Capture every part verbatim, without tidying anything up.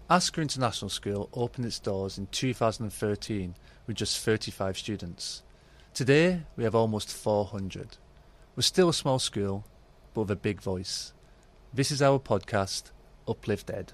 Asker International School opened its doors in two thousand thirteen with just thirty-five students. Today we have almost four hundred. We're still a small school, but with a big voice. This is our podcast, Uplift Ed.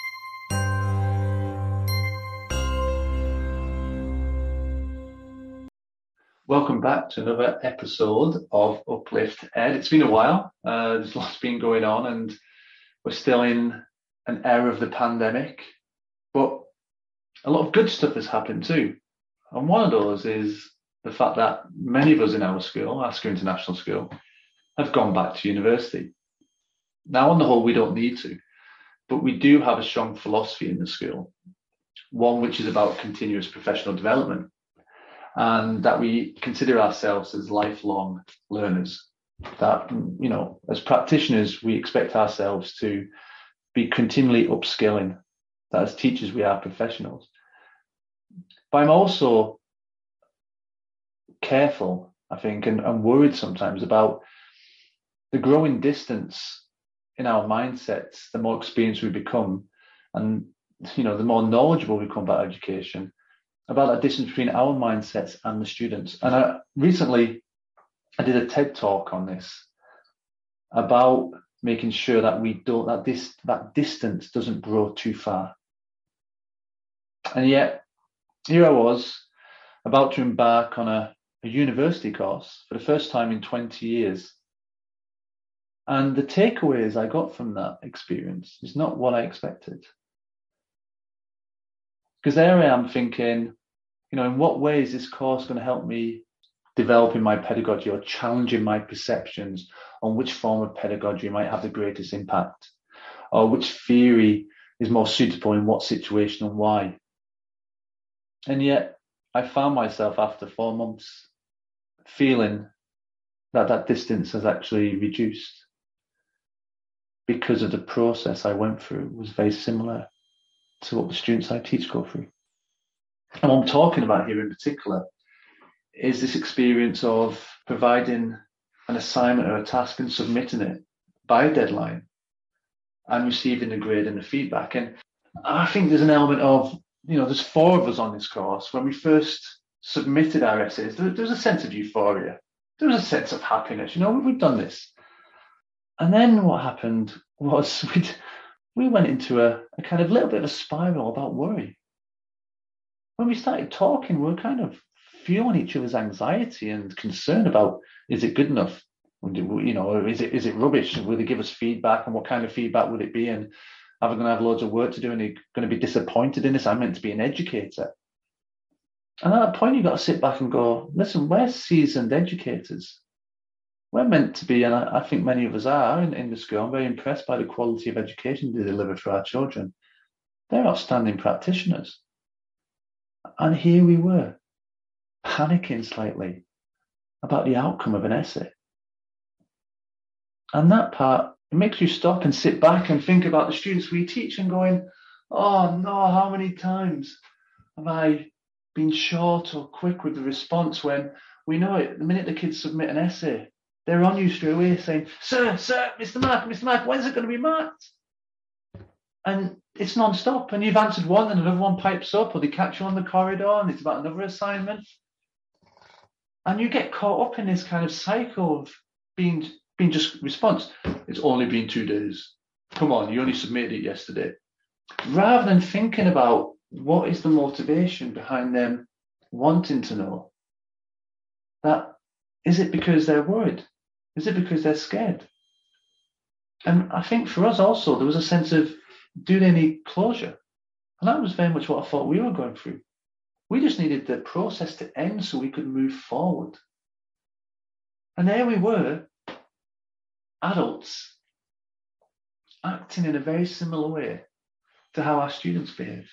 Welcome back to another episode of Uplift Ed. It's been a while. Uh, there's lots been going on, and we're still in an era of the pandemic, but a lot of good stuff has happened too. And one of those is the fact that many of us in our school, Asker International School, have gone back to university. Now, on the whole, we don't need to, but we do have a strong philosophy in the school, one which is about continuous professional development, and that we consider ourselves as lifelong learners. That, you know, as practitioners, we expect ourselves to be continually upskilling, that as teachers we are professionals. But I'm also careful, I think, and, and worried sometimes about the growing distance in our mindsets, the more experienced we become, and, you know, the more knowledgeable we become about education, about that distance between our mindsets and the students. And I, recently, I did a TED talk on this, about making sure that we don't, that this, that distance doesn't grow too far. And yet, here I was, about to embark on a, a university course for the first time in twenty years. And the takeaways I got from that experience is not what I expected. Because there I am thinking, you know, in what way is this course going to help me develop in my pedagogy or challenging my perceptions on which form of pedagogy might have the greatest impact, or which theory is more suitable in what situation and why. And yet I found myself after four months feeling that that distance has actually reduced, because of the process I went through was very similar to what the students I teach go through. And what I'm talking about here in particular is this experience of providing an assignment or a task and submitting it by a deadline and receiving the grade and the feedback. And I think there's an element of, you know, there's four of us on this course. When we first submitted our essays, there, there was a sense of euphoria. There was a sense of happiness. You know, we've done this. And then what happened was we'd, we went into a, a kind of little bit of a spiral about worry. When we started talking, we were kind of feeling each other's anxiety and concern about, is it good enough? You know, is it is it rubbish? Will they give us feedback, and what kind of feedback would it be? And are we going to have loads of work to do, and are you going to be disappointed in this? I'm meant to be an educator. And at that point, you've got to sit back and go, listen, we're seasoned educators. We're meant to be, and I, I think many of us are in, in the school. I'm very impressed by the quality of education they deliver for our children. They're outstanding practitioners. And here we were, panicking slightly about the outcome of an essay. And that part, it makes you stop and sit back and think about the students we teach and going, oh no, how many times have I been short or quick with the response when we know it, the minute the kids submit an essay, they're on you straight away saying, sir, sir, Mister Mark, Mister Mark, when's it going to be marked? And it's non-stop, and you've answered one and another one pipes up, or they catch you on the corridor and it's about another assignment. And you get caught up in this kind of cycle of being, being just response. It's only been two days. Come on, you only submitted it yesterday. Rather than thinking about what is the motivation behind them wanting to know. That, is it because they're worried? Is it because they're scared? And I think for us also, there was a sense of, do they need closure? And that was very much what I thought we were going through. We just needed the process to end so we could move forward. And there we were, adults, acting in a very similar way to how our students behave.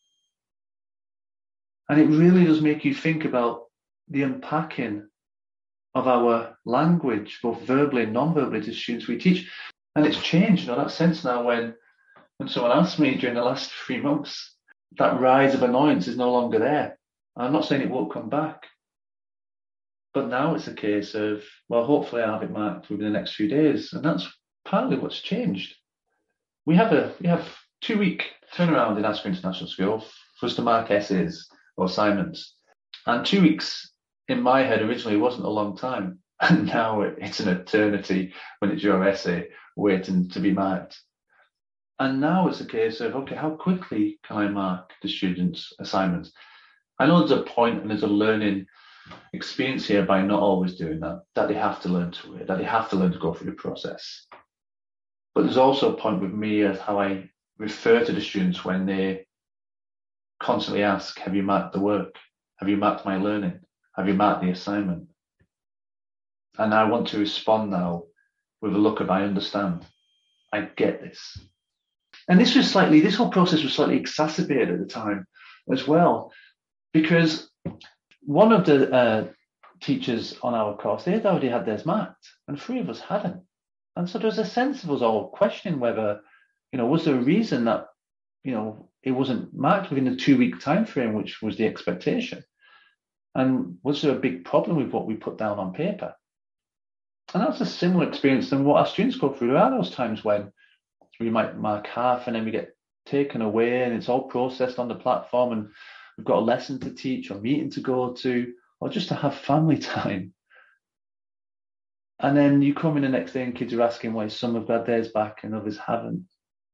And it really does make you think about the unpacking of our language, both verbally and non-verbally, to students we teach. And it's changed, you know, that sense now when, when someone asks me during the last three months, that rise of annoyance is no longer there. I'm not saying it won't come back. But now it's a case of, well, hopefully I'll have it marked within the next few days. And that's partly what's changed. We have a we have two week turn around in Ascot International School for us to mark essays or assignments. And two weeks in my head originally wasn't a long time. And now it's an eternity when it's your essay waiting to be marked. And now it's a case of, okay, how quickly can I mark the students' assignments? I know there's a point and there's a learning experience here by not always doing that, that they have to learn to wait, that they have to learn to go through the process. But there's also a point with me as how I refer to the students when they constantly ask, have you marked the work? Have you marked my learning? Have you marked the assignment? And I want to respond now with a look of, I understand. I get this. And this was slightly, this whole process was slightly exacerbated at the time as well, because one of the uh, teachers on our course, they had already had theirs marked, and three of us hadn't. And so there was a sense of us all questioning whether, you know, was there a reason that, you know, it wasn't marked within the two-week time frame, which was the expectation? And was there a big problem with what we put down on paper? And that's a similar experience than what our students go through. There are those times when we might mark half and then we get taken away and it's all processed on the platform and we've got a lesson to teach or meeting to go to or just to have family time. And then you come in the next day and kids are asking why some have got theirs back and others haven't.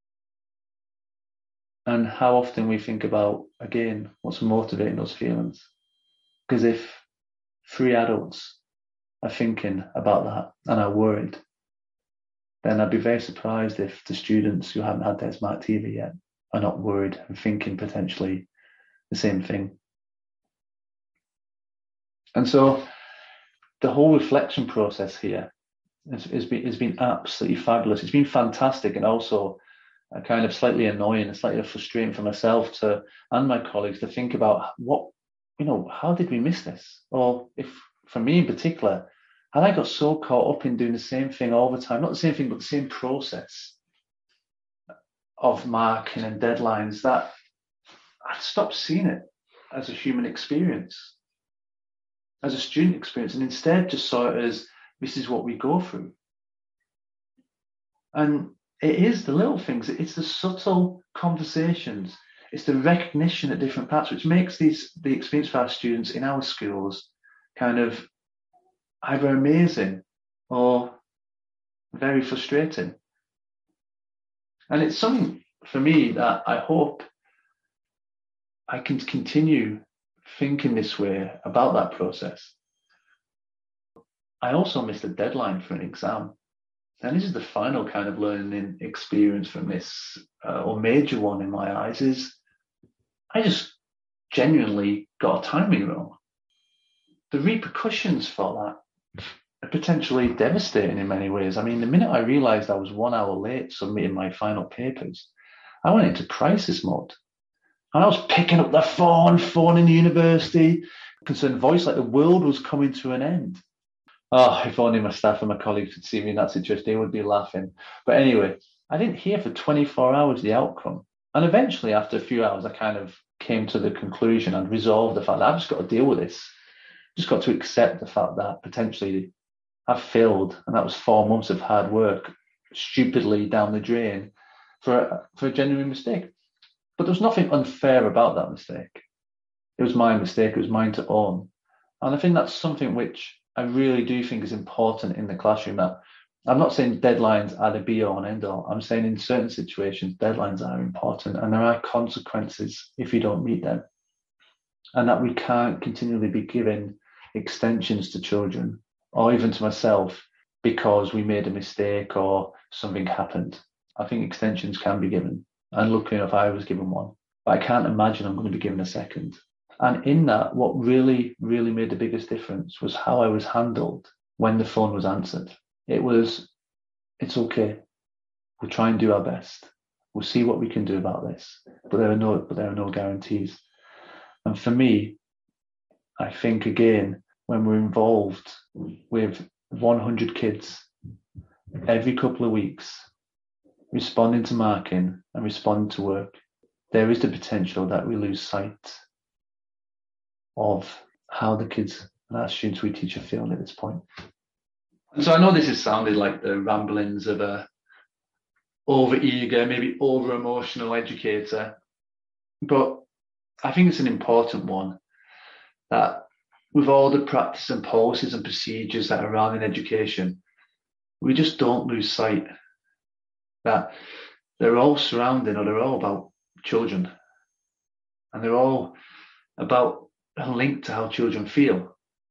And how often we think about, again, what's motivating those feelings. Because if three adults are thinking about that and are worried, then I'd be very surprised if the students who haven't had theirs marked either yet are not worried and thinking potentially the same thing. And so the whole reflection process here has, has, been, has been absolutely fabulous. It's been fantastic and also uh, kind of slightly annoying and slightly frustrating for myself to and my colleagues to think about what, you know, how did we miss this? Or if, for me in particular, had I got so caught up in doing the same thing all the time, not the same thing, but the same process of marking and deadlines, that I'd stopped seeing it as a human experience, as a student experience, and instead just saw it as this is what we go through. And it is the little things, it's the subtle conversations, it's the recognition at different parts, which makes these the experience for our students in our schools kind of either amazing or very frustrating. And it's something for me that I hope I can continue thinking this way about that process. I also missed a deadline for an exam. And this is the final kind of learning experience from this, uh, or major one in my eyes, is I just genuinely got a timing wrong. The repercussions for that are potentially devastating in many ways. I mean, the minute I realized I was one hour late submitting my final papers, I went into crisis mode. And I was picking up the phone, phoning the university, concerned voice like the world was coming to an end. Oh, if only my staff and my colleagues could see me in that situation, they would be laughing. But anyway, I didn't hear for twenty-four hours the outcome. And eventually, after a few hours, I kind of came to the conclusion and resolved the fact that I've just got to deal with this. Just got to accept the fact that potentially I've failed, and that was four months of hard work, stupidly down the drain for a, for a genuine mistake. But there was nothing unfair about that mistake. It was my mistake. It was mine to own. And I think that's something which I really do think is important in the classroom. That I'm not saying deadlines are the be all and end all. I'm saying in certain situations, deadlines are important and there are consequences if you don't meet them. And that we can't continually be giving extensions to children or even to myself because we made a mistake or something happened. I think extensions can be given. And luckily enough, I was given one. But I can't imagine I'm going to be given a second. And in that, what really, really made the biggest difference was how I was handled when the phone was answered. It was, it's okay. We'll try and do our best. We'll see what we can do about this. But there are no, but there are no guarantees. And for me, I think again, when we're involved with one hundred kids every couple of weeks, responding to marking and responding to work, there is the potential that we lose sight of how the kids and our students we teach are feeling at this point. And so I know this has sounded like the ramblings of a over-eager, maybe over-emotional educator. But I think it's an important one that with all the practice and policies and procedures that are around in education, we just don't lose sight that they're all surrounding or they're all about children. And they're all about a link to how children feel.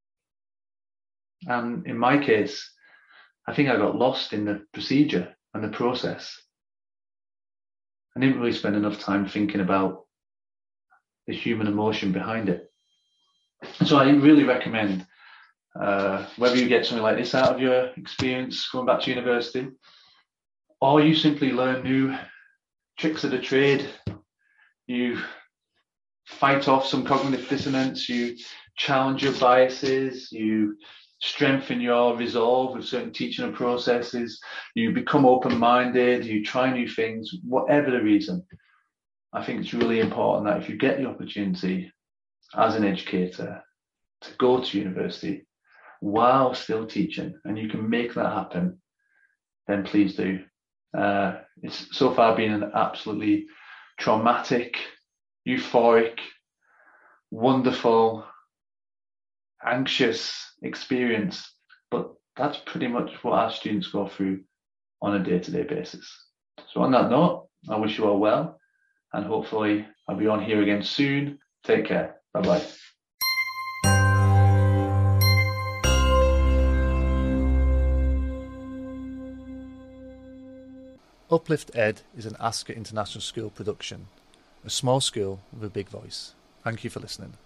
And in my case, I think I got lost in the procedure and the process. I didn't really spend enough time thinking about the human emotion behind it. So I really recommend, uh, whether you get something like this out of your experience going back to university, or you simply learn new tricks of the trade, you fight off some cognitive dissonance, you challenge your biases, you strengthen your resolve with certain teaching processes, you become open-minded, you try new things, whatever the reason. I think it's really important that if you get the opportunity as an educator to go to university while still teaching, and you can make that happen, then please do. Uh, it's so far been an absolutely traumatic, euphoric, wonderful, anxious experience, but that's pretty much what our students go through on a day-to-day basis. So on that note, I wish you all well, and hopefully I'll be on here again soon. Take care. Bye-bye. Uplift Ed is an Asker International School production, a small school with a big voice. Thank you for listening.